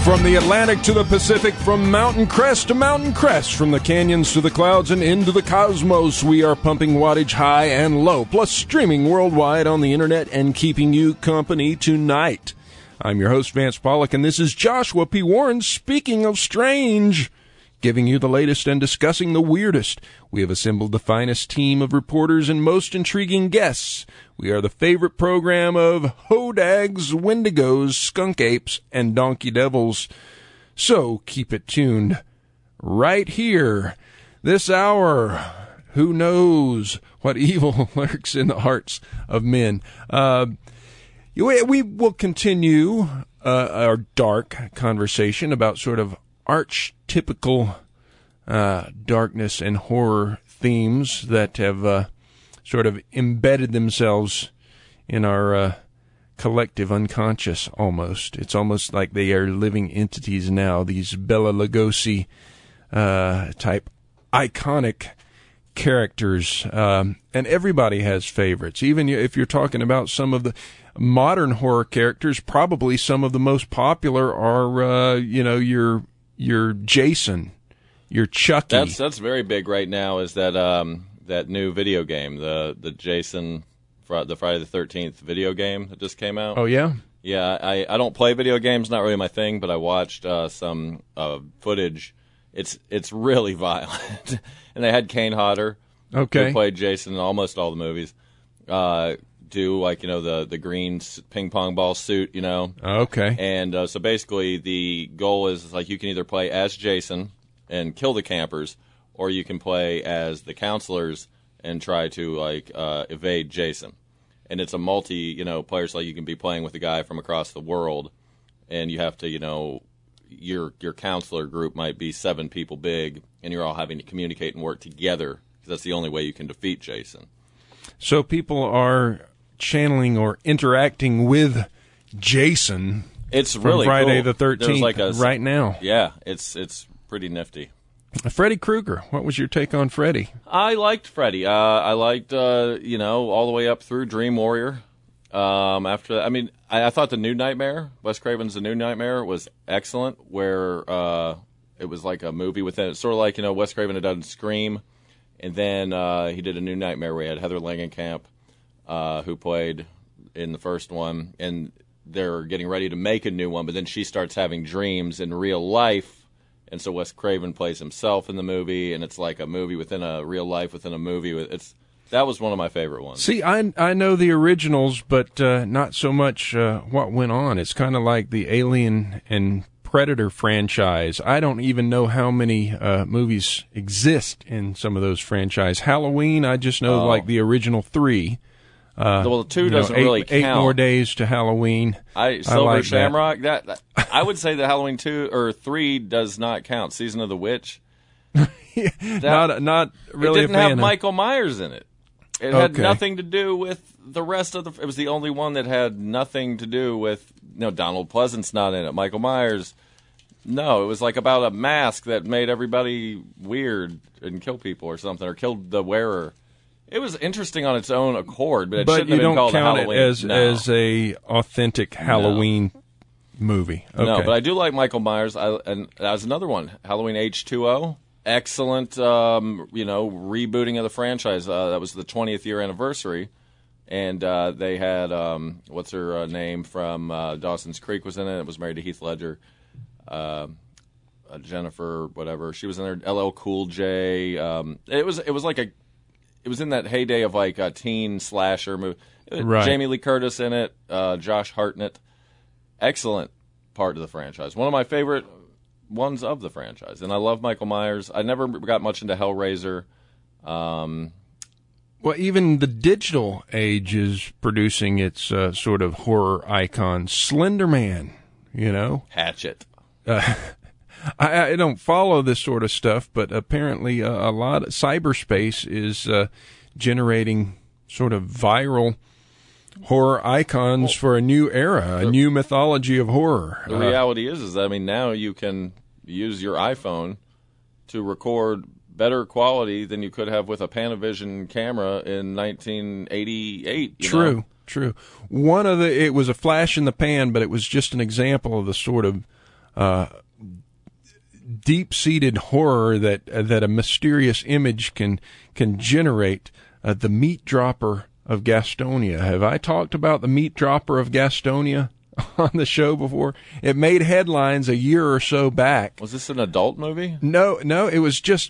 From the Atlantic to the Pacific, from mountain crest to mountain crest, from the canyons to the clouds and into the cosmos, we are pumping wattage high and low, plus streaming worldwide on the internet and keeping you company tonight. I'm your host, Vance Pollock, and this is Joshua P. Warren, speaking of strange, giving you the latest and discussing the weirdest. We have assembled the finest team of reporters and most intriguing guests. We are the favorite program of Hodags, Wendigos, Skunk Apes, and Donkey Devils. So keep it tuned right here. This hour, who knows what evil lurks in the hearts of men. We will continue our dark conversation about sort of archetypical darkness and horror themes that have sort of embedded themselves in our collective unconscious almost. It's almost like they are living entities now, these Bela Lugosi type iconic characters. And everybody has favorites. Even if you're talking about some of the modern horror characters, probably some of the most popular are, your Jason, your Chucky. That's very big right now, is that new video game, the Jason, the Friday the 13th video game that just came out. Oh, yeah? Yeah, I don't play video games, not really my thing, but I watched some footage. It's really violent. And they had Kane Hodder, who played Jason in almost all the movies, do the green ping pong ball suit, Okay. And so basically the goal is you can either play as Jason and kill the campers, or you can play as the counselors and try to evade Jason. And it's a multi, player, so you can be playing with a guy from across the world, and you have to, your counselor group might be 7 people big, and you're all having to communicate and work together, because that's the only way you can defeat Jason. So people are channeling or interacting with Jason. It's from really Friday cool. the 13th right now. Yeah, it's pretty nifty. Freddy Krueger, what was your take on Freddy? I liked Freddy. I liked, all the way up through Dream Warrior. After that, I thought the New Nightmare, Wes Craven's The New Nightmare, was excellent, where it was like a movie within it. Sort of like, Wes Craven had done Scream, and then he did A New Nightmare where he had Heather Langenkamp, who played in the first one, and they're getting ready to make a new one, but then she starts having dreams in real life. And so Wes Craven plays himself in the movie, and it's like a movie within a real life within a movie. That was one of my favorite ones. See, I know the originals, but not so much what went on. It's kind of like the Alien and Predator franchise. I don't even know how many movies exist in some of those franchises. Halloween, I just know like the original 3. Well, 2 doesn't really count. 8 more days to Halloween. Silver like Shamrock. That I would say that Halloween 2 or 3 does not count. Season of the Witch. Not really. It didn't have Michael Myers in it. It had nothing to do with the rest of the. It was the only one that had nothing to do with. Donald Pleasant's not in it. Michael Myers. No, it was like about a mask that made everybody weird and kill people or something, or killed the wearer. It was interesting on its own accord, but it shouldn't have been called Halloween. But you don't count it as a authentic Halloween movie. Okay. No, but I do like Michael Myers. And that was another one, Halloween H2O. Excellent, rebooting of the franchise. That was the 20th year anniversary, and they had what's her name from Dawson's Creek was in it. It was married to Heath Ledger. Jennifer, whatever. She was in there. LL Cool J. It was in that heyday of like a teen slasher movie. Right. Jamie Lee Curtis in it, Josh Hartnett. Excellent part of the franchise. One of my favorite ones of the franchise. And I love Michael Myers. I never got much into Hellraiser. Well, even the digital age is producing its sort of horror icon. Slender Man, Hatchet. I don't follow this sort of stuff, but apparently a lot of cyberspace is generating sort of viral horror icons for a new era, a new mythology of horror. The reality is now you can use your iPhone to record better quality than you could have with a Panavision camera in 1988. True. It was a flash in the pan, but it was just an example of the sort of deep-seated horror that a mysterious image can generate. The meat dropper of Gastonia. Have I talked about the meat dropper of Gastonia on the show before? It made headlines a year or so back. Was this an adult movie? No, it was just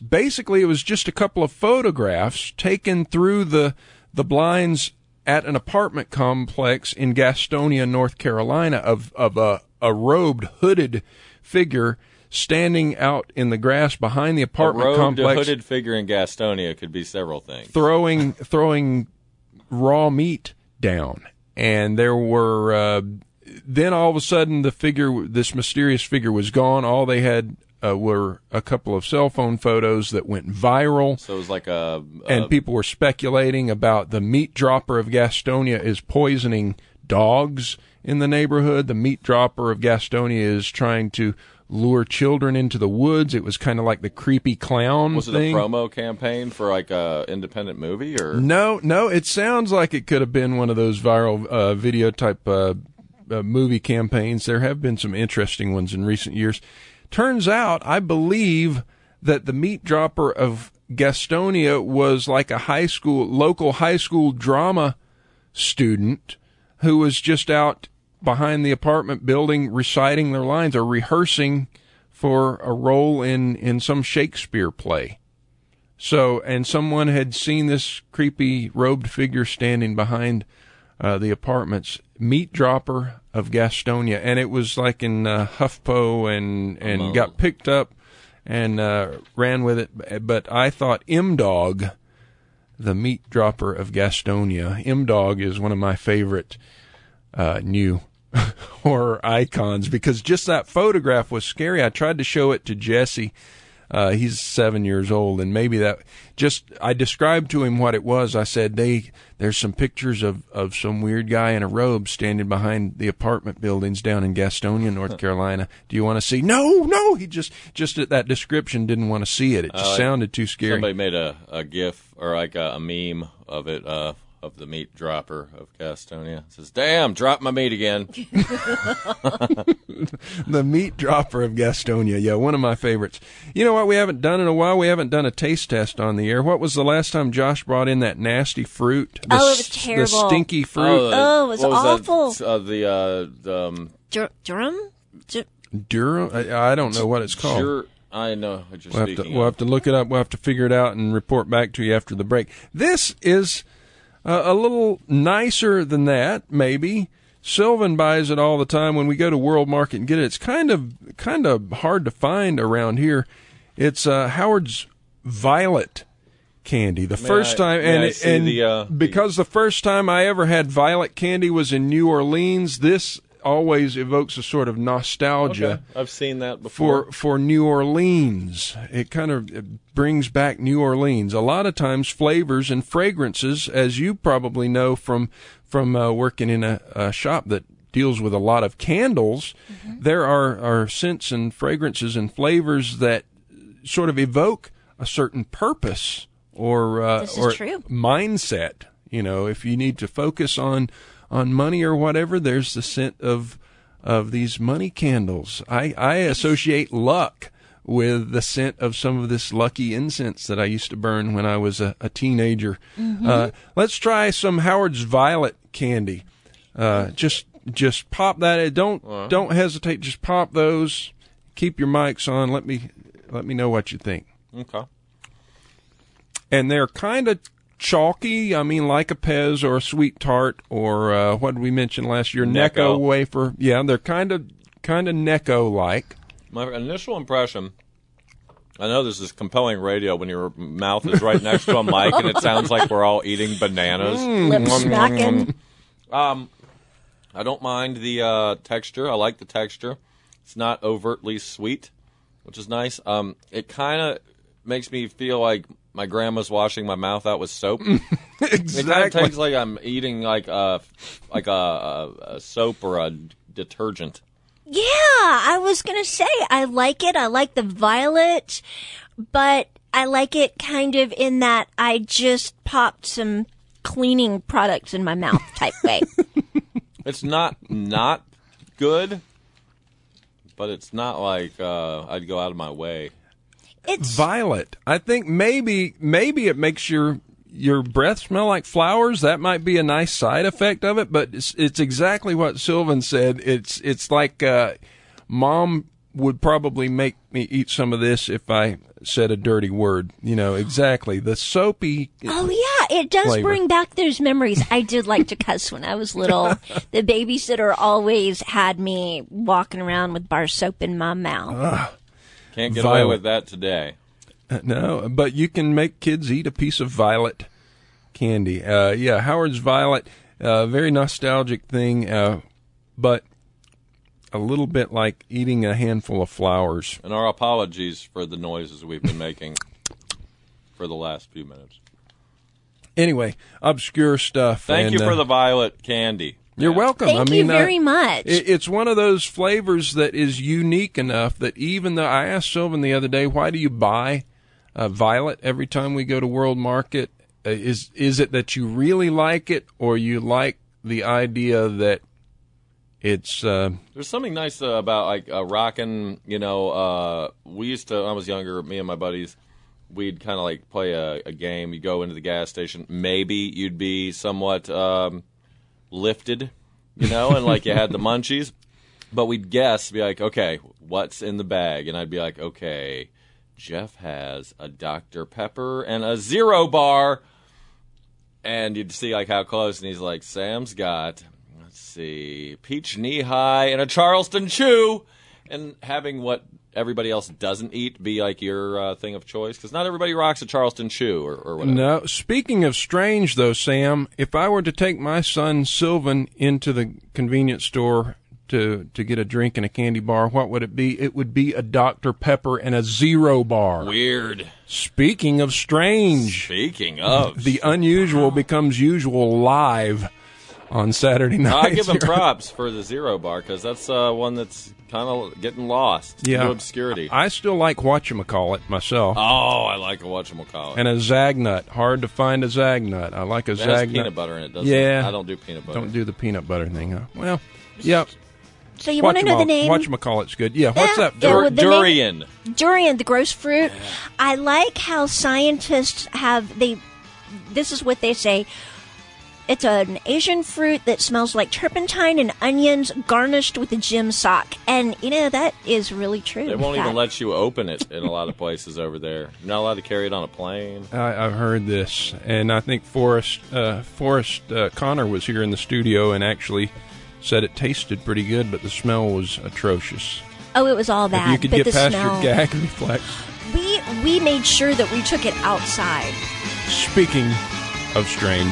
a couple of photographs taken through the blinds at an apartment complex in Gastonia, North Carolina, of a robed, hooded figure standing out in the grass behind the apartment complex. A hooded figure in Gastonia could be several things. Throwing raw meat down. And there were, then all of a sudden this mysterious figure was gone. All they had were a couple of cell phone photos that went viral. So it was like and people were speculating about the meat dropper of Gastonia is poisoning dogs in the neighborhood. The meat dropper of Gastonia is trying to lure children into the woods. It was kind of like the creepy clown Was it thing. a promo campaign for like a independent movie or? No, it sounds like it could have been one of those viral video type movie campaigns. There have been some interesting ones in recent years. Turns out, I believe that the meat dropper of Gastonia was like a local high school drama student who was just out behind the apartment building reciting their lines or rehearsing for a role in some Shakespeare play. So, and someone had seen this creepy robed figure standing behind the apartment's meat dropper of Gastonia, and it was like in HuffPo and got picked up and ran with it. But I thought M-Dog, the meat dropper of Gastonia, M-Dog is one of my favorite new horror icons because just that photograph was scary. I tried to show it to Jesse. He's 7 years old, and maybe I described to him what it was. I said, there's some pictures of some weird guy in a robe standing behind the apartment buildings down in Gastonia, North Carolina. Do you want to see? No, he just at that description didn't want to see it. It just sounded too scary. Somebody made a GIF or like a meme of it, of the meat dropper of Gastonia. It says, "Damn, drop my meat again." The meat dropper of Gastonia. Yeah, one of my favorites. You know what we haven't done in a while? We haven't done a taste test on the air. What was the last time Josh brought in that nasty fruit? It was terrible. The stinky fruit. It was awful. Durham? I don't know what it's called. I know what you're speaking We'll have to look it up. We'll have to figure it out and report back to you after the break. This is a little nicer than that, maybe. Sylvan buys it all the time when we go to World Market and get it. It's kind of hard to find around here. It's Howard's Violet candy. The first time I ever had Violet candy was in New Orleans. This always evokes a sort of nostalgia. Okay. I've seen that before. For New Orleans. It kind of brings back New Orleans. A lot of times flavors and fragrances, as you probably know from working in a shop that deals with a lot of candles, there are scents and fragrances and flavors that sort of evoke a certain purpose or mindset. You know, if you need to focus on money or whatever, there's the scent of these money candles. I associate luck with the scent of some of this lucky incense that I used to burn when I was a teenager. Let's try some Howard's Violet candy. Just pop that. Don't hesitate. Just pop those. Keep your mics on. Let me know what you think. Okay. And they're kind of chalky. I mean, like a Pez or a Sweet Tart or what did we mention last year? Necco wafer. Yeah, they're kind of Necco-like. My initial impression, I know this is compelling radio when your mouth is right next to a mic and it sounds like we're all eating bananas. Lip smacking. I don't mind the texture. I like the texture. It's not overtly sweet, which is nice. It kind of makes me feel like my grandma's washing my mouth out with soap. Exactly. It kind of tastes like I'm eating like a soap or a detergent. Yeah, I was going to say, I like it. I like the violet, but I like it kind of in that I just popped some cleaning products in my mouth type way. It's not good, but it's not like I'd go out of my way. It's Violet. I think maybe it makes your breath smell like flowers. That might be a nice side effect of it, but it's exactly what Sylvan said. It's like Mom would probably make me eat some of this if I said a dirty word. Exactly. The soapy. Oh, yeah, it does flavor. bring back those memories. I did like to cuss when I was little. The babysitter always had me walking around with bar soap in my mouth. Can't get Violet. away with that today. No, but you can make kids eat a piece of Violet candy. Howard's Violet, very nostalgic thing, but a little bit like eating a handful of flowers. And our apologies for the noises we've been making for the last few minutes. Anyway, obscure stuff. Thank you for the Violet candy. You're welcome. Thank you very much. It's one of those flavors that is unique enough that even though I asked Sylvan the other day, why do you buy Violet every time we go to World Market? Is it that you really like it, or you like the idea that it's There's something nice about like rocking. We used to, when I was younger, me and my buddies, we'd kind of like play a game. You go into the gas station. Maybe you'd be somewhat lifted, and like you had the munchies. But we'd guess, be like, okay, what's in the bag? And I'd be like, okay, Jeff has a Dr. Pepper and a Zero Bar. And you'd see like how close, and he's like, Sam's got, let's see, Peach Knee High and a Charleston Chew. And having what everybody else doesn't eat be like your thing of choice, because not everybody rocks a Charleston Chew or whatever. No. Speaking of strange, though, Sam, if I were to take my son Sylvan into the convenience store to get a drink and a candy bar, what would it be? It would be a Dr. Pepper and a Zero Bar. Weird. Speaking of strange, Speaking of, the unusual becomes usual live on Saturday night. I give him props for the Zero Bar, because that's one that's kind of getting lost into obscurity. I still like whatchamacallit myself. Oh, I like a whatchamacallit. And a Zagnut. Hard to find a Zagnut. I like a That has Zagnut. peanut butter in it, doesn't Yeah. it? I don't do peanut butter. Don't do the peanut butter thing, huh? Well, yep. So you want to know the name? Whatchamacallit's good. Yeah, what's up? Yeah, well, the name- Durian. Durian, the gross fruit. I like how scientists this is what they say. It's an Asian fruit that smells like turpentine and onions garnished with a gym sock. And, that is really true. They won't even let you open it in a lot of places over there. You're not allowed to carry it on a plane. I've heard this, and I think Forrest Connor was here in the studio and actually said it tasted pretty good, but the smell was atrocious. Oh, it was all bad. If you could but get the past smell, your gag reflex. We made sure that we took it outside. Speaking of strange.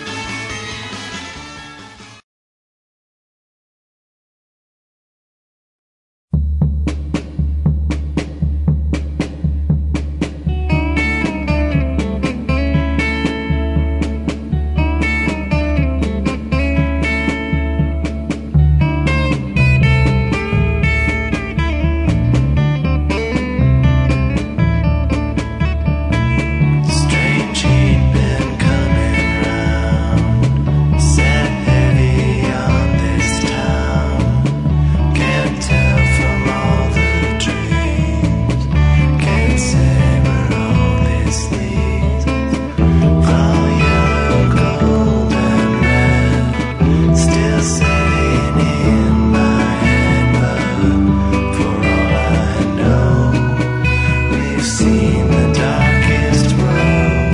Strange he'd been coming round, sat heavy on this town. Can't tell from all the dreams, can't say where all this leads. All yellow, gold and red, still sitting in my head, but for all I know, we've seen the darkest road.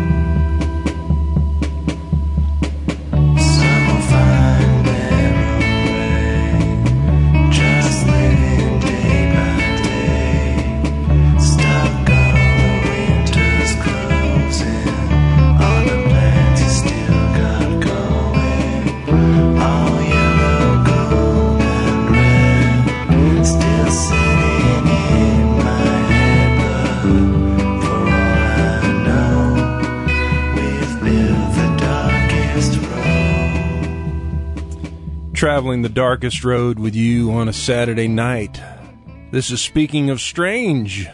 Some will find their own way, just living day by day. Stuck on the winter's closing, on the plans you still got going. All yellow, gold and red, still sitting in my head, but for all I know, we've built the darkest road. Traveling the darkest road with you on a Saturday night. This is Speaking of Strange.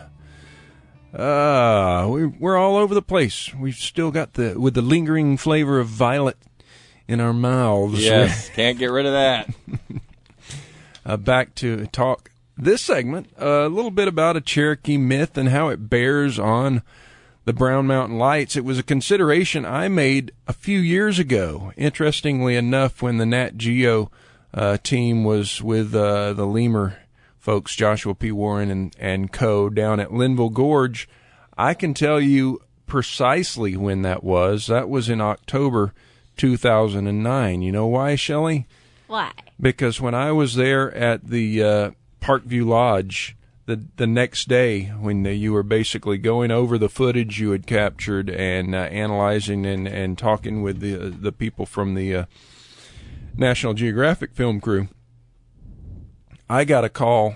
We're all over the place. We've still got with the lingering flavor of violet in our mouths. Yes, can't get rid of that. Back to talk this segment, a little bit about a Cherokee myth and how it bears on the Brown Mountain Lights. It was a consideration I made a few years ago. Interestingly enough, when the Nat Geo team was with the Lemur folks, Joshua P. Warren and co. down at Linville Gorge, I can tell you precisely when that was. That was in October 2009. You know why, Shelley? Why? Because when I was there at the Parkview Lodge the next day, when you were basically going over the footage you had captured and analyzing and talking with the people from the National Geographic film crew, I got a call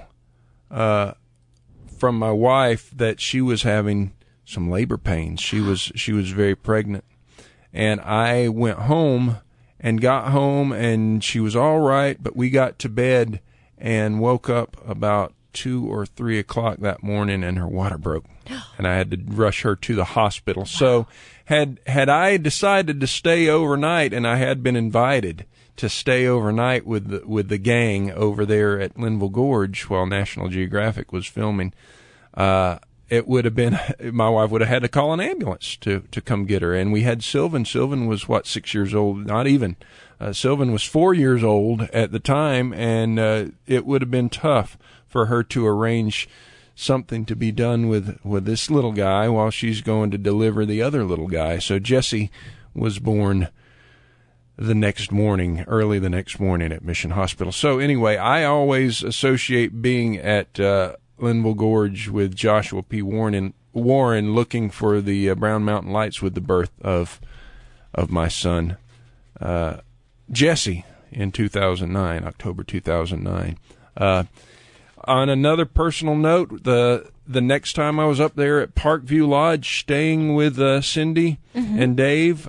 from my wife that she was having some labor pains. She was very pregnant, and I went home and got home, and she was all right. But we got to bed and woke up about 2 or 3 o'clock that morning, and her water broke, and I had to rush her to the hospital. Wow. So had I decided to stay overnight, and I had been invited to stay overnight with the gang over there at Linville Gorge while National Geographic was filming, it would have been, my wife would have had to call an ambulance to come get her. And we had Sylvan. Sylvan was 6 years old? Not even. Sylvan was 4 years old at the time, and it would have been tough for her to arrange something to be done with this little guy while she's going to deliver the other little guy. So Jesse was born early the next morning at Mission Hospital. So anyway, I always associate being at Linville Gorge with Joshua P. Warren looking for the Brown Mountain Lights with the birth of my son, Jesse, in 2009, October 2009. On another personal note, the next time I was up there at Parkview Lodge staying with Cindy and Dave,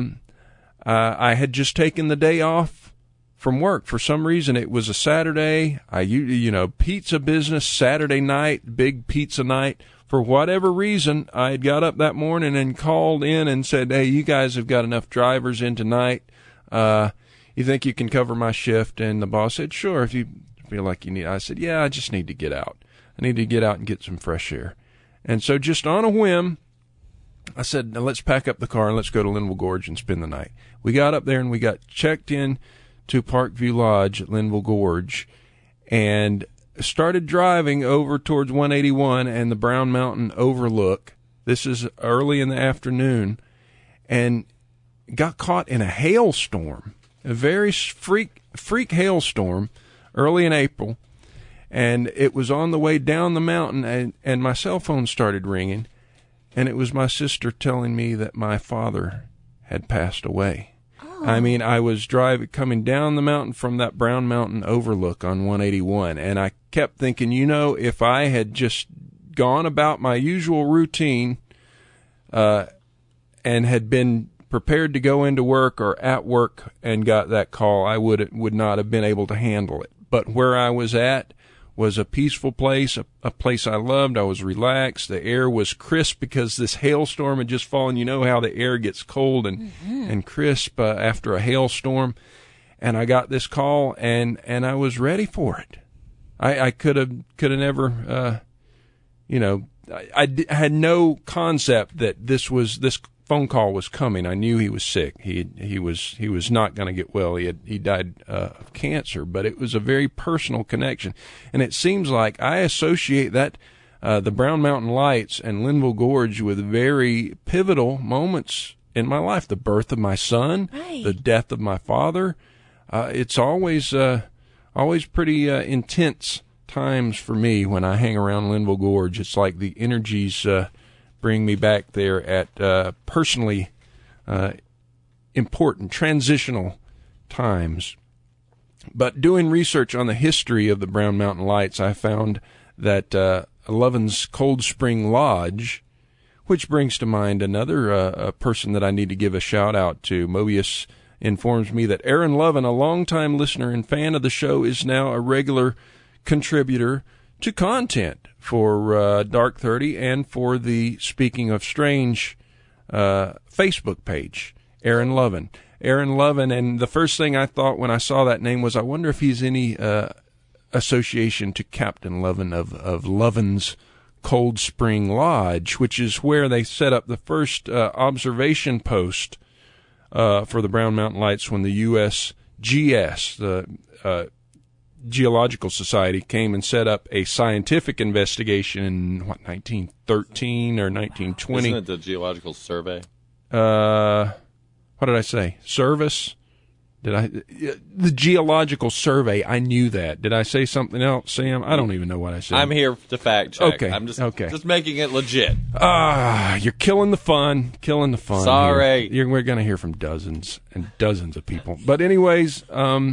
I had just taken the day off from work. For some reason, it was a Saturday. Pizza business, Saturday night, big pizza night. For whatever reason, I had got up that morning and called in and said, "Hey, you guys have got enough drivers in tonight. You think you can cover my shift?" And the boss said, "Sure, if you feel like you need." I said, "Yeah, I just need to get out. I need to get out and get some fresh air." And so just on a whim, I said, "Now let's pack up the car and let's go to Linville Gorge and spend the night." We got up there and we got checked in to Parkview Lodge at Linville Gorge and started driving over towards 181 and the Brown Mountain overlook. This is early in the afternoon, and got caught in a hailstorm, a very freak hailstorm early in April. And it was on the way down the mountain, and my cell phone started ringing. And it was my sister telling me that my father had passed away. Oh. I mean, I was coming down the mountain from that Brown Mountain overlook on 181, and I kept thinking, if I had just gone about my usual routine and had been prepared to go into work or at work and got that call, I would not have been able to handle it. But where I was at was a peaceful place, a place I loved. I was relaxed. The air was crisp because this hailstorm had just fallen. You know how the air gets cold and crisp after a hailstorm. And I got this call, and I was ready for it. I could have never, I had no concept that this phone call was coming. I knew he was sick. He was not going to get well. He died of cancer, but it was a very personal connection. And it seems like I associate that the Brown Mountain Lights and Linville Gorge with very pivotal moments in my life. The birth of my son, right. The death of my father. It's always pretty intense times for me when I hang around Linville Gorge. It's like the energies bring me back there at personally important transitional times. But doing research on the history of the Brown Mountain Lights, I found that Lovin's Cold Spring Lodge, which brings to mind another person that I need to give a shout out to. Mobius informs me that Aaron Lovin, a longtime listener and fan of the show, is now a regular contributor to content for Dark 30 and for the Speaking of Strange Facebook page. Aaron Lovin, and the first thing I thought when I saw that name was, I wonder if he's any association to Captain Lovin of Lovin's Cold Spring Lodge, which is where they set up the first observation post for the Brown Mountain Lights when the USGS, the Geological Society, came and set up a scientific investigation in, 1913 or 1920? Isn't it the Geological Survey? What did I say? Service? The Geological Survey, I knew that. Did I say something else, Sam? I don't even know what I said. I'm here to fact check. Okay, I'm just okay. making it legit. You're killing the fun. Sorry. We're going to hear from dozens and dozens of people. But anyways,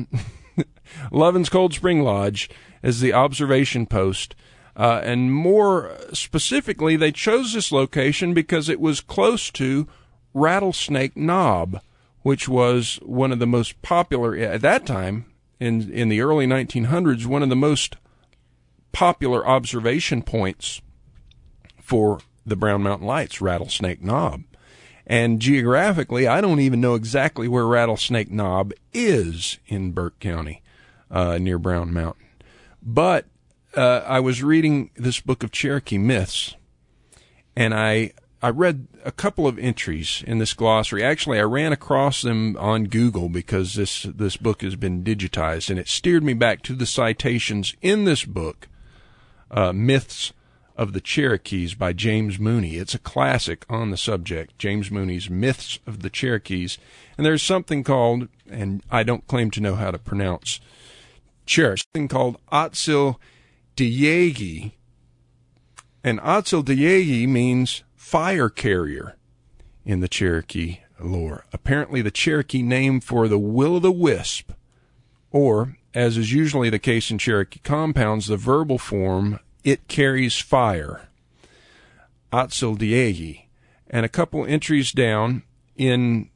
Lovin's Cold Spring Lodge is the observation post. And more specifically, they chose this location because it was close to Rattlesnake Knob, which was one of the most popular, at that time, in the early 1900s, one of the most popular observation points for the Brown Mountain Lights, Rattlesnake Knob. And geographically, I don't even know exactly where Rattlesnake Knob is in Burke County, near Brown Mountain. But I was reading this book of Cherokee myths, and I read a couple of entries in this glossary. Actually, I ran across them on Google because this book has been digitized, and it steered me back to the citations in this book, Myths of the Cherokees by James Mooney. It's a classic on the subject, James Mooney's Myths of the Cherokees. And there's something called, and I don't claim to know how to pronounce Cherokee, something called Atsil-Dyegi. And Atsil-Dyegi means fire carrier in the Cherokee lore. Apparently the Cherokee name for the will-o'-the-wisp, or, as is usually the case in Cherokee compounds, the verbal form, it carries fire. Atsil-Dyegi. And a couple entries down in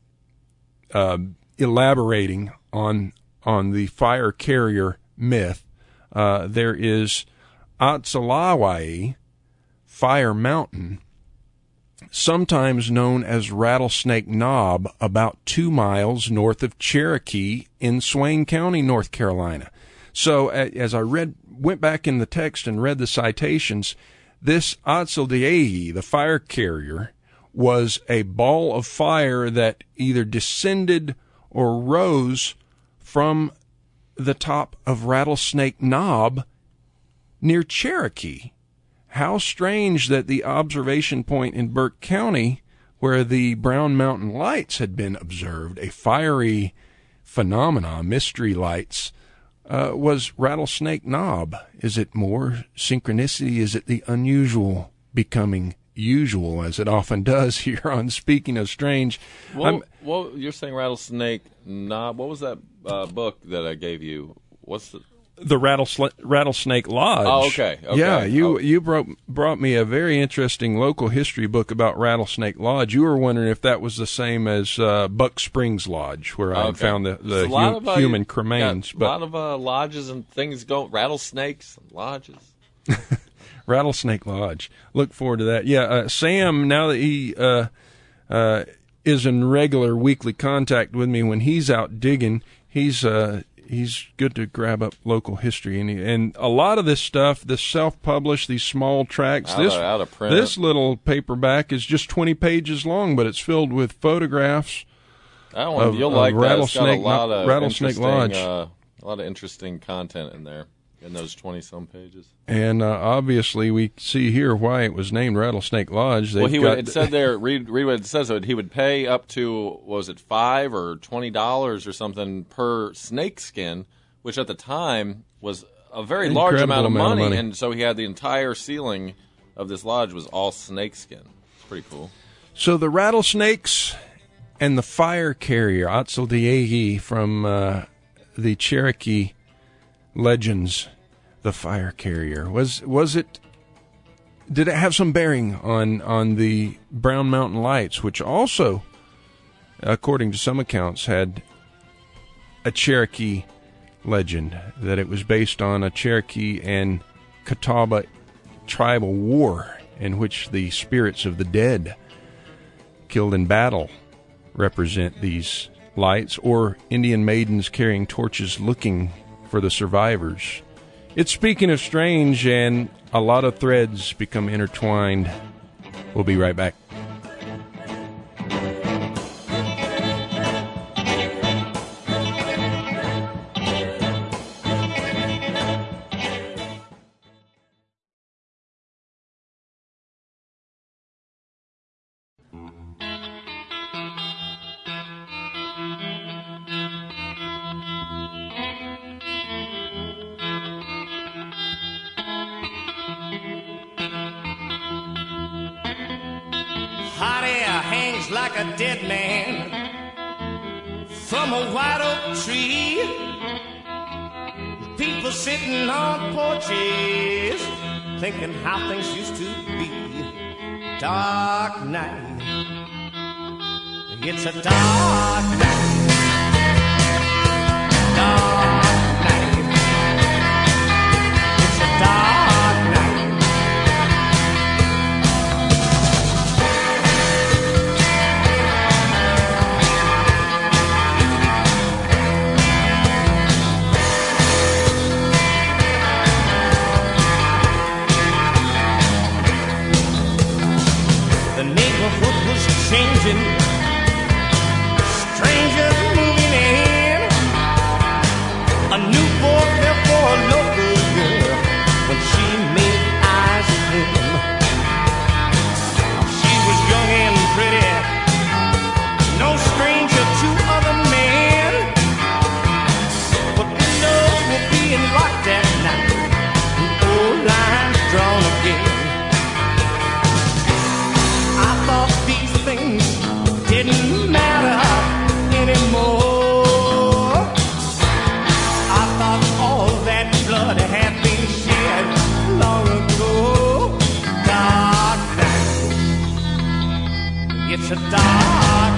elaborating on the fire carrier myth, there is Atsilawai, Fire Mountain, sometimes known as Rattlesnake Knob, about 2 miles north of Cherokee in Swain County, North Carolina. So as I went back in the text and read the citations, this Atsil-Dyegi, the fire carrier, was a ball of fire that either descended or rose from the top of Rattlesnake Knob near Cherokee. How strange that the observation point in Burke County, where the Brown Mountain Lights had been observed, a fiery phenomenon, mystery lights, was Rattlesnake Knob. Is it more synchronicity? Is it the unusual becoming usual, as it often does here on Speaking of Strange? Well, you're saying Rattlesnake Knob. What was that book that I gave you? What's the Rattlesnake Lodge. Oh, okay. Yeah, you brought me a very interesting local history book about Rattlesnake Lodge. You were wondering if that was the same as Buck Springs Lodge, where I found the human cremains. A lot of lodges and things rattlesnakes and lodges. Rattlesnake Lodge. Look forward to that. Yeah, Sam, now that he is in regular weekly contact with me when he's out digging, he's good to grab up local history, and a lot of this stuff, this self-published, these small tracts, out of print. This little paperback is just 20 pages long, but it's filled with photographs. You'll like Rattlesnake, that. It's got a lot of Rattlesnake Lodge. A lot of interesting content in there, in those 20-some pages. And obviously, we see here why it was named Rattlesnake Lodge. It said there, read what it says. He would pay up to, was it $5 or $20 or something per snake skin, which at the time was a very large amount of money. And so he had the entire ceiling of this lodge was all snake skin. It's pretty cool. So the rattlesnakes and the fire carrier, Atsil-Dyegi, from the Cherokee legends, the fire carrier, did it have some bearing on the Brown Mountain Lights, which also, according to some accounts, had a Cherokee legend, that it was based on a Cherokee and Catawba tribal war in which the spirits of the dead killed in battle represent these lights, or Indian maidens carrying torches looking for the survivors It's Speaking of Strange, and a lot of threads become intertwined. We'll be right back. Hot air hangs like a dead man from a white oak tree. People sitting on porches thinking how things used to be. Dark night, it's a dark night. Dark night, it's a dark night. The neighborhood was changing, strangers moving in. A new boy fell for a local girl when she made eyes at him. She was young and pretty, no stranger to other men. But windows were being locked that night, and old lines drawn again. I thought these things didn't matter anymore. I thought all that blood had been shed long ago. Dark night, it's a dark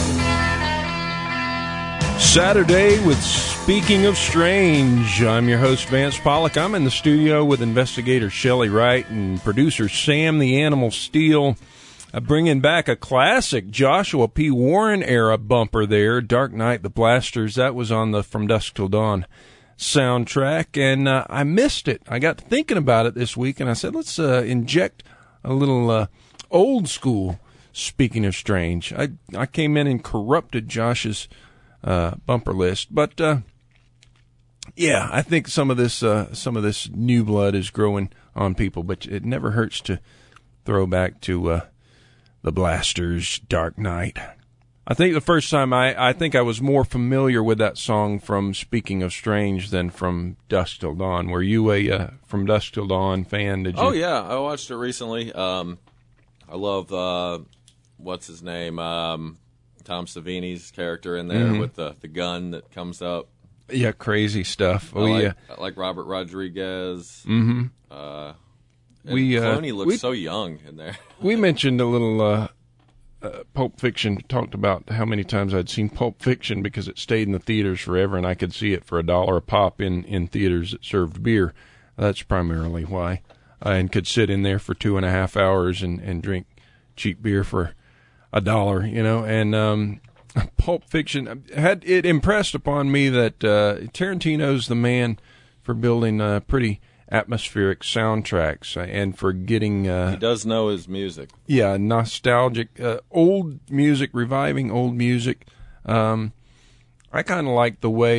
night. Saturday with Speaking of Strange. I'm your host, Vance Pollock. I'm in the studio with investigator Shelley Wright and producer Sam the Animal Steele. Bringing back a classic Joshua P. Warren era bumper there, Dark Knight, the Blasters. That was on the From Dusk Till Dawn soundtrack, and I missed it. I got thinking about it this week, and I said, let's inject a little old school Speaking of Strange. I came in and corrupted Josh's bumper list, but yeah, I think some of this new blood is growing on people, but it never hurts to throw back to the Blasters, Dark Knight. I think the first time I think I was more familiar with that song from Speaking of Strange than from Dusk Till Dawn. Were you a From Dusk Till Dawn fan? Did you? Oh yeah, I watched it recently. I love what's his name, Tom Savini's character in there with the gun that comes up. Yeah, crazy stuff. I like Robert Rodriguez. Mm-hmm. Clooney looks so young in there. We mentioned a little Pulp Fiction, talked about how many times I'd seen Pulp Fiction because it stayed in the theaters forever, and I could see it for $1 a pop in theaters that served beer. That's primarily why. And could sit in there for 2.5 hours and drink cheap beer for $1, you know. And Pulp Fiction it impressed upon me that Tarantino's the man for building pretty atmospheric soundtracks and for getting he does know his music. Yeah, nostalgic old music, reviving old music. I kind of like the way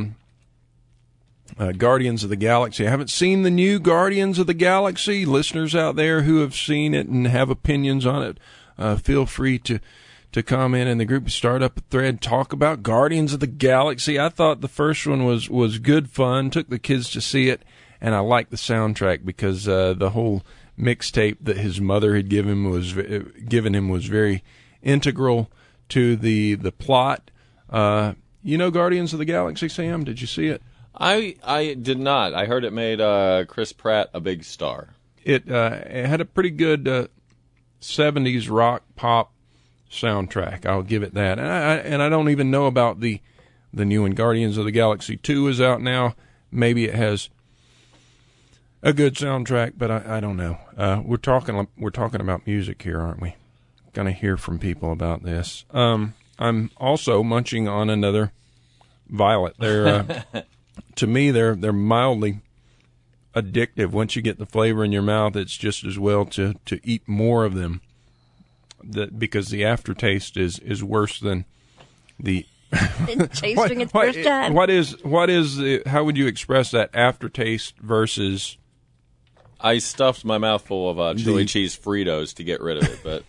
Guardians of the Galaxy. I haven't seen the new Guardians of the Galaxy. Listeners out there who have seen it and have opinions on it, feel free to comment in the group, start up a thread, talk about Guardians of the Galaxy. I thought the first one was good fun, took the kids to see it. And I like the soundtrack because the whole mixtape that his mother had given him was very integral to the plot. You know Guardians of the Galaxy, Sam? Did you see it? I did not. I heard it made Chris Pratt a big star. It had a pretty good 70s rock pop soundtrack. I'll give it that. And I don't even know about the new one. Guardians of the Galaxy 2 is out now. Maybe it has a good soundtrack, but I don't know. We're talking about music here, aren't we? Gonna hear from people about this. I'm also munching on another Violet. They're to me they're mildly addictive. Once you get the flavor in your mouth, it's just as well to eat more of them. Because the aftertaste is worse than the Tasting it first time. How would you express that aftertaste versus? I stuffed my mouth full of chili cheese Fritos to get rid of it, but.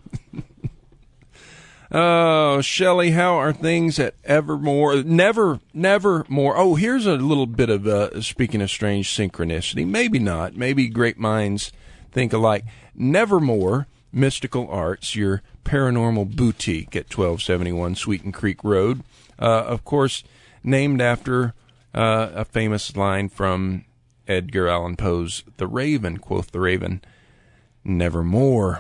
Oh, Shelley, how are things at Evermore? Nevermore. Oh, here's a little bit of, speaking of strange synchronicity. Maybe not. Maybe great minds think alike. Nevermore Mystical Arts, your paranormal boutique at 1271 Sweeten Creek Road. Of course, named after a famous line from Edgar Allan Poe's The Raven, quoth the Raven, nevermore.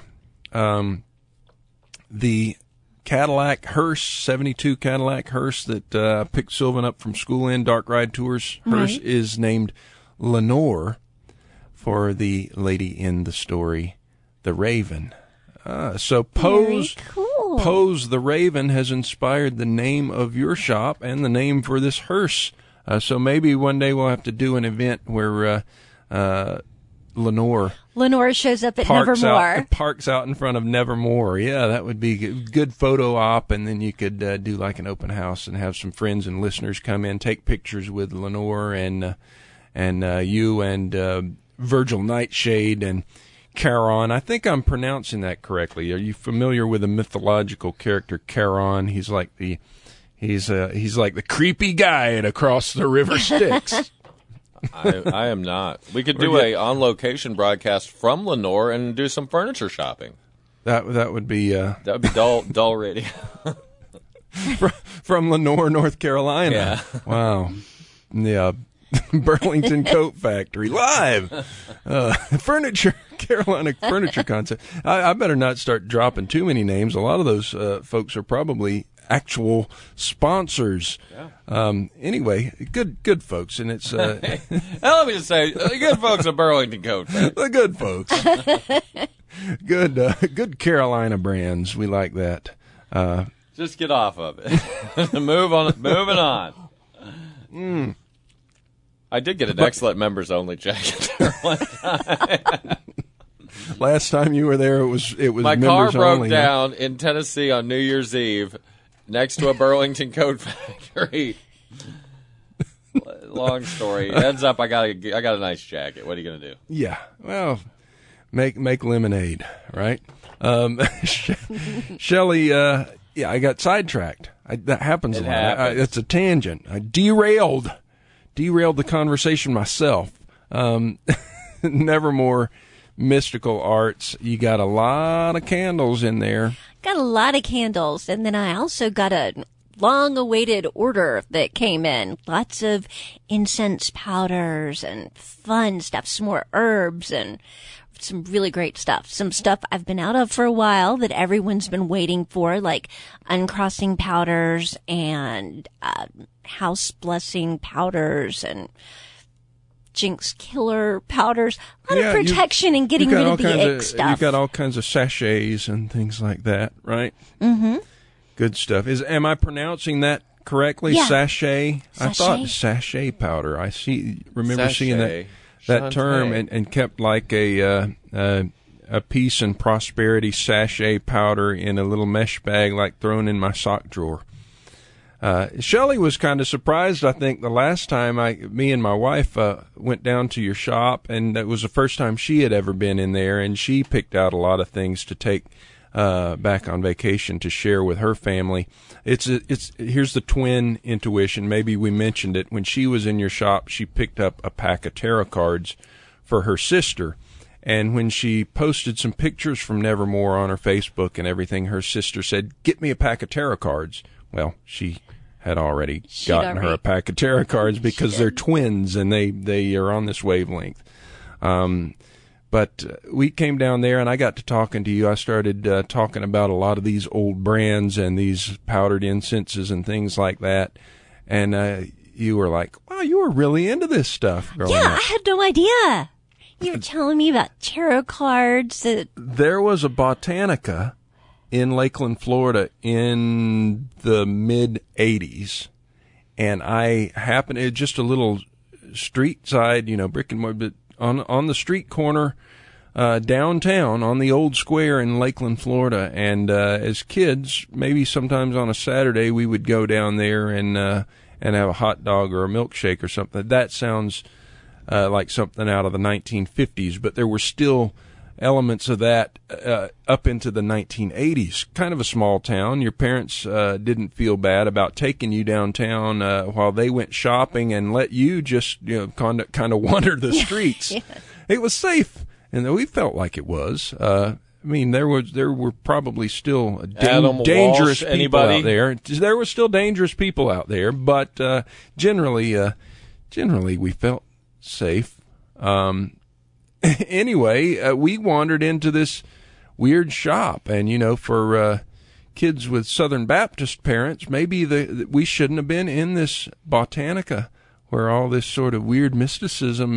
The Cadillac hearse, 72 Cadillac hearse that picked Sylvan up from school in Dark Ride Tours. Hearse is named Lenore for the lady in the story, The Raven. So Poe's The Raven has inspired the name of your shop and the name for this hearse. So maybe one day we'll have to do an event where Lenore shows up at Nevermore. Parks out in front of Nevermore. Yeah, that would be a good photo op, and then you could do like an open house and have some friends and listeners come in, take pictures with Lenore and you and Virgil Nightshade and Charon. I think I'm pronouncing that correctly. Are you familiar with the mythological character Charon? He's like the creepy guy at Across the River Styx. I am not. We could do a on-location broadcast from Lenore and do some furniture shopping. That would be that would be dull radio. From Lenore, North Carolina. Yeah. Wow. Yeah. Burlington Coat Factory live. Carolina Furniture Concept. I better not start dropping too many names. A lot of those folks are probably actual sponsors. Yeah. Anyway, good folks, and it's. Let me just say, the good folks at Burlington Coat Factory. The good folks. Good Carolina brands. We like that. Just get off of it. Moving on. I did get an excellent members only jacket there one time. Last time you were there, it was my members car broke only, down in Tennessee on New Year's Eve next to a Burlington Coat Factory. Long story. Ends up I got a nice jacket. What are you gonna do? Yeah. Well, make lemonade, right? Shelley, yeah, I got sidetracked. That happens a lot. It's a tangent. I derailed the conversation myself. Nevermore Mystical Arts. You got a lot of candles in there. Got a lot of candles, and then I also got a long-awaited order that came in. Lots of incense powders and fun stuff, some more herbs and some really great stuff. Some stuff I've been out of for a while that everyone's been waiting for, like uncrossing powders and house blessing powders and jinx killer powders. A lot of protection and getting rid of the ick stuff. You've got all kinds of sachets and things like that, right? Mm-hmm. Good stuff. Am I pronouncing that correctly? Yeah. Sachet? I thought sachet powder. Remember seeing that term and kept like a peace and prosperity sachet powder in a little mesh bag, like thrown in my sock drawer. Shelley was kind of surprised, I think, the last time me and my wife went down to your shop, and that was the first time she had ever been in there, and she picked out a lot of things to take back on vacation to share with her family. Here's the twin intuition. Maybe we mentioned it. When she was in your shop, she picked up a pack of tarot cards for her sister. And when she posted some pictures from Nevermore on her Facebook and everything, her sister said, "Get me a pack of tarot cards." Well, she had already gotten her a pack of tarot cards because they're twins and they are on this wavelength. But we came down there and I got to talking to you. I started talking about a lot of these old brands and these powdered incenses and things like that. And you were like, wow, you were really into this stuff growing up. I had no idea. You were telling me about tarot cards. There was a Botanica in Lakeland, Florida in the mid-'80s, and I happened, just a little street side, brick and mortar, but on the street corner downtown on the old square in Lakeland, Florida. And as kids, maybe sometimes on a Saturday, we would go down there and have a hot dog or a milkshake or something. That sounds like something out of the 1950s, but there were still elements of that up into the 1980s. Kind of a small town. Your parents didn't feel bad about taking you downtown while they went shopping and let you just kind of wander the streets. Yeah. It was safe, and we felt like it was. I mean, there were probably still dangerous Walsh, people anybody? out there. There were still dangerous people out there, but generally we felt safe. Anyway, we wandered into this weird shop, and for kids with Southern Baptist parents, maybe we shouldn't have been in this Botanica, where all this sort of weird mysticism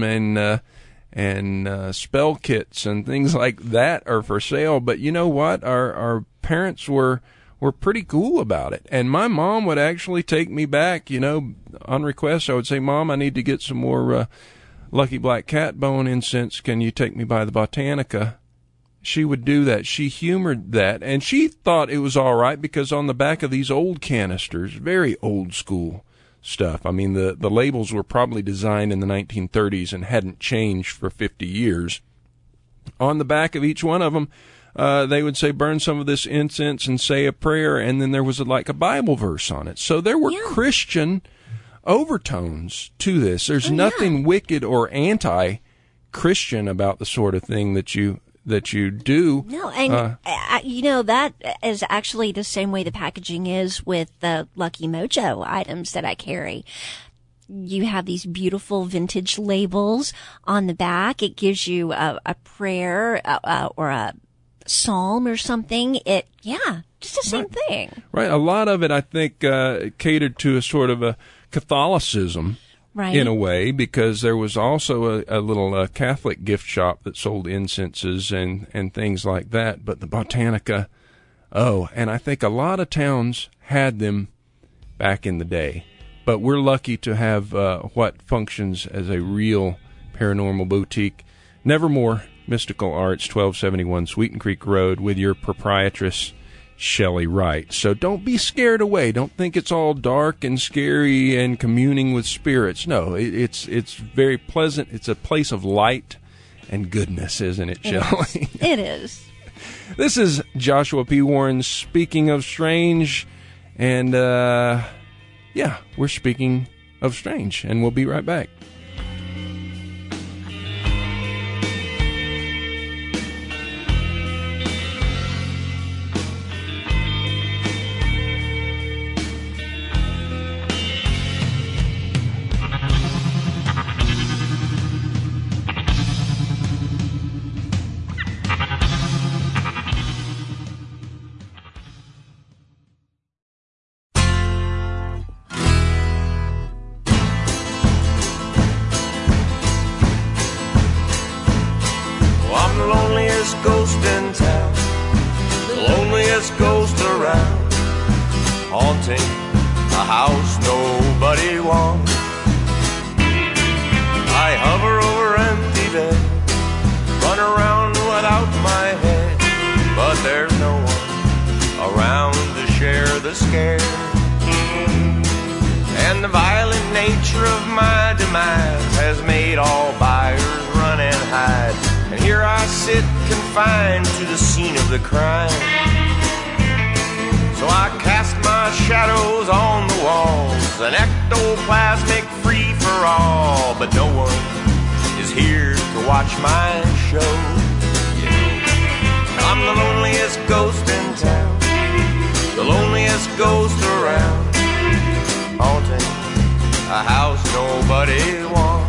and spell kits and things like that are for sale. But you know what? Our parents were pretty cool about it, and my mom would actually take me back. On request, I would say, "Mom, I need to get some more Lucky Black Cat Bone incense. Can you take me by the Botanica?" She would do that. She humored that, and she thought it was all right because on the back of these old canisters, very old school stuff. I mean, the labels were probably designed in the 1930s and hadn't changed for 50 years. On the back of each one of them, they would say, "Burn some of this incense and say a prayer," and then there was like a Bible verse on it. So there were Christian overtones to this. There's nothing wicked or anti-Christian about the sort of thing that you do. No, and that is actually the same way the packaging is with the Lucky Mojo items that I carry. You have these beautiful vintage labels on the back. It gives you a prayer or a psalm or something. Just the same thing. Right. A lot of it, I think, catered to a sort of a Catholicism, right, in a way, because there was also a little Catholic gift shop that sold incenses and things like that. But the Botanica, and I think a lot of towns had them back in the day. But we're lucky to have what functions as a real paranormal boutique. Nevermore Mystical Arts, 1271 Sweeten Creek Road, with your proprietress, Shelley Wright. So don't be scared away. Don't think it's all dark and scary and communing with spirits. No, it's very pleasant. It's a place of light and goodness, isn't it, Shelley? It is. This is Joshua P. Warren speaking of strange, and we're speaking of strange, and we'll be right back. Ghost in town, the loneliest ghost around, haunting a house nobody wants. I hover over empty bed, run around without my head, but there's no one around to share the scare. And the violent nature of my demise has made all buyers run and hide. And here I sit confined to the scene of the crime. So I cast my shadows on the walls, an ectoplasmic free for all. But no one is here to watch my show. I'm the loneliest ghost in town, the loneliest ghost around, haunting a house nobody wants.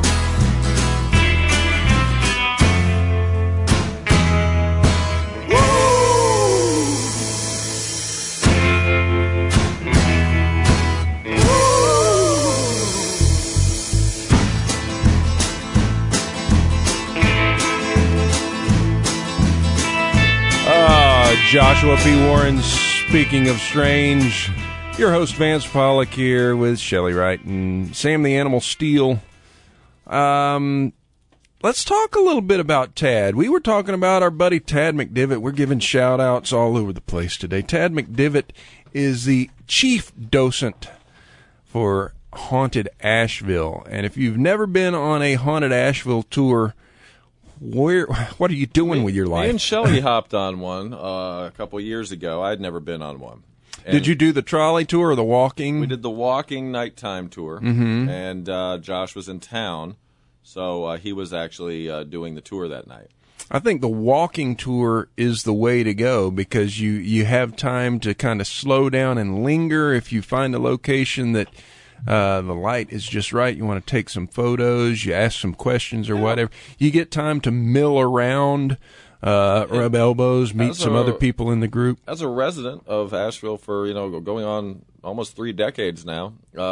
Joshua P. Warren speaking of strange. Your host Vance Pollock here with Shelley Wright and Sam the Animal Steele Let's talk a little bit about Tad. We were talking about our buddy Tad McDivitt. We're giving shout-outs all over the place today. Tad McDivitt is the chief docent for Haunted Asheville. And if you've never been on a Haunted Asheville tour, what are you doing with your life? Me and Shelley hopped on one a couple years ago. I'd never been on one. And did you do the trolley tour or the walking? We did the walking nighttime tour, and Josh was in town, so he was actually doing the tour that night. I think the walking tour is the way to go because you have time to kind of slow down and linger. If you find a location that the light is just right, you want to take some photos, you ask some questions or whatever. You get time to mill around, rub elbows, meet some other people in the group. As a resident of Asheville for going on almost 3 decades now,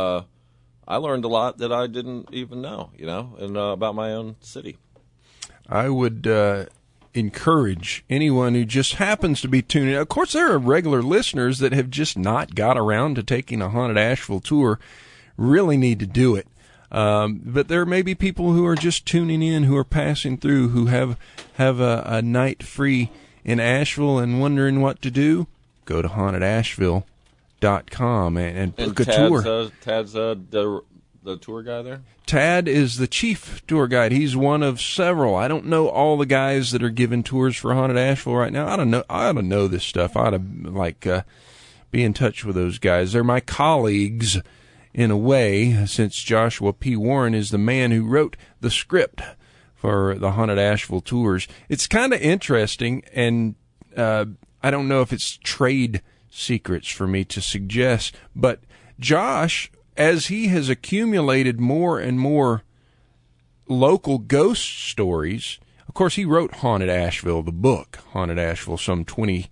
I learned a lot that I didn't even know, and about my own city. I would encourage anyone who just happens to be tuning in. Of course, there are regular listeners that have just not got around to taking a Haunted Asheville tour. Really need to do it. But there may be people who are just tuning in, who are passing through, who have a night free in Asheville and wondering what to do. Go to hauntedasheville.com and book a tour. Tad's the tour guy there? Tad is the chief tour guide. He's one of several. I don't know all the guys that are giving tours for Haunted Asheville right now. I don't know. I ought to know this stuff. I ought to be in touch with those guys. They're my colleagues in a way, since Joshua P. Warren is the man who wrote the script for the Haunted Asheville tours. It's kind of interesting, and I don't know if it's trade secrets for me to suggest, but Josh, as he has accumulated more and more local ghost stories, of course, he wrote Haunted Asheville, the book, Haunted Asheville, some 20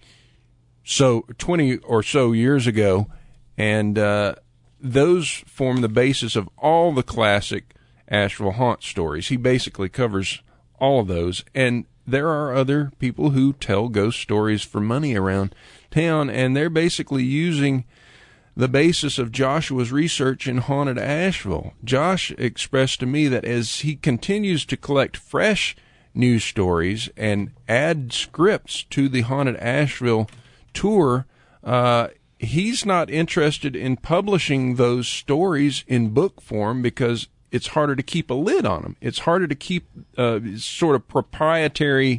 or so years ago, and those form the basis of all the classic Asheville haunt stories. He basically covers all of those, and there are other people who tell ghost stories for money around town, and they're basically using the basis of Joshua's research in Haunted Asheville. Josh expressed to me that as he continues to collect fresh news stories and add scripts to the Haunted Asheville tour, he's not interested in publishing those stories in book form because it's harder to keep a lid on them. It's harder to keep sort of proprietary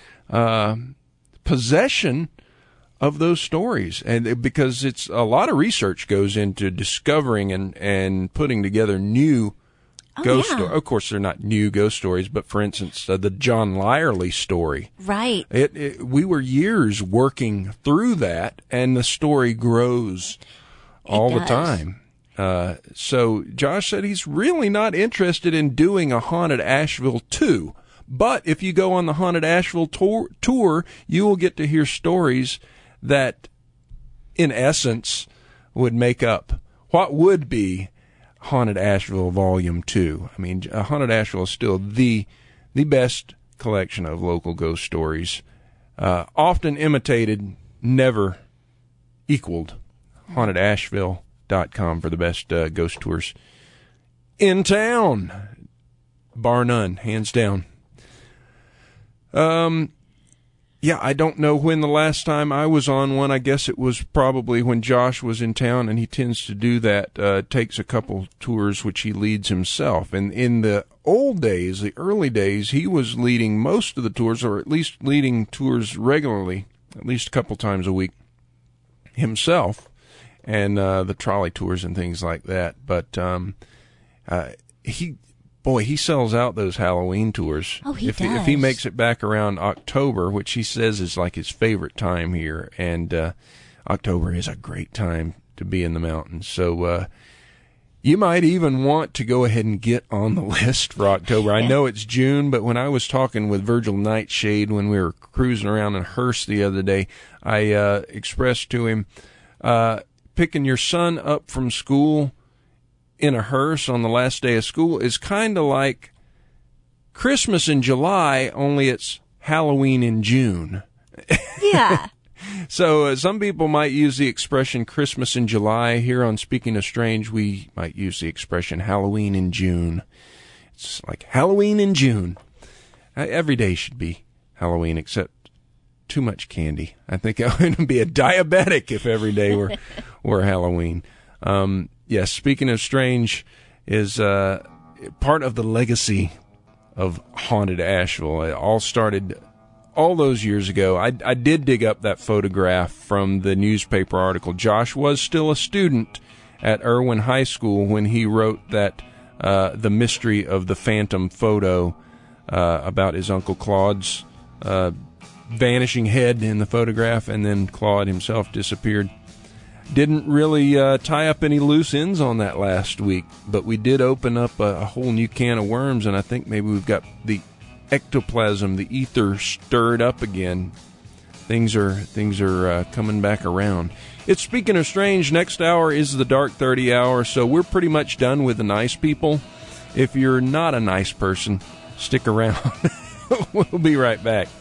possession of those stories, and because it's a lot of research goes into discovering and putting together new ghost stories. Of course, they're not new ghost stories, but for instance, the John Lyerly story. Right. We were years working through that, and the story grows all the time. So Josh said he's really not interested in doing a Haunted Asheville 2. But if you go on the Haunted Asheville tour, you will get to hear stories that, in essence, would make up what would be Haunted Asheville Volume 2. I mean, Haunted Asheville is still the best collection of local ghost stories, often imitated, never equaled. HauntedAsheville.com for the best ghost tours in town, bar none, hands down. Yeah, I don't know when the last time I was on one. I guess it was probably when Josh was in town, and he tends to do that, takes a couple tours, which he leads himself. And in the old days, the early days, he was leading most of the tours, or at least leading tours regularly, at least a couple times a week himself, and the trolley tours and things like that. But he sells out those Halloween tours. Oh, he does. If he makes it back around October, which he says is like his favorite time here, and October is a great time to be in the mountains. So you might even want to go ahead and get on the list for October. I know it's June, but when I was talking with Virgil Nightshade when we were cruising around in Hearst the other day, I expressed to him, picking your son up from school in a hearse on the last day of school is kind of like Christmas in July, only it's Halloween in June. Yeah. So some people might use the expression Christmas in July. Here on Speaking of Strange, we might use the expression Halloween in June. It's like Halloween in June. Every day should be Halloween, except too much candy. I think I would be a diabetic if every day were Halloween. Yes, speaking of strange, is part of the legacy of Haunted Asheville. It all started all those years ago. I did dig up that photograph from the newspaper article. Josh was still a student at Irwin High School when he wrote that the mystery of the phantom photo about his Uncle Claude's vanishing head in the photograph, and then Claude himself disappeared. Didn't really tie up any loose ends on that last week, but we did open up a whole new can of worms, and I think maybe we've got the ectoplasm, the ether, stirred up again. Things are coming back around. It's Speaking of Strange. Next hour is the Dark 30 hour, so we're pretty much done with the nice people. If you're not a nice person, stick around. We'll be right back.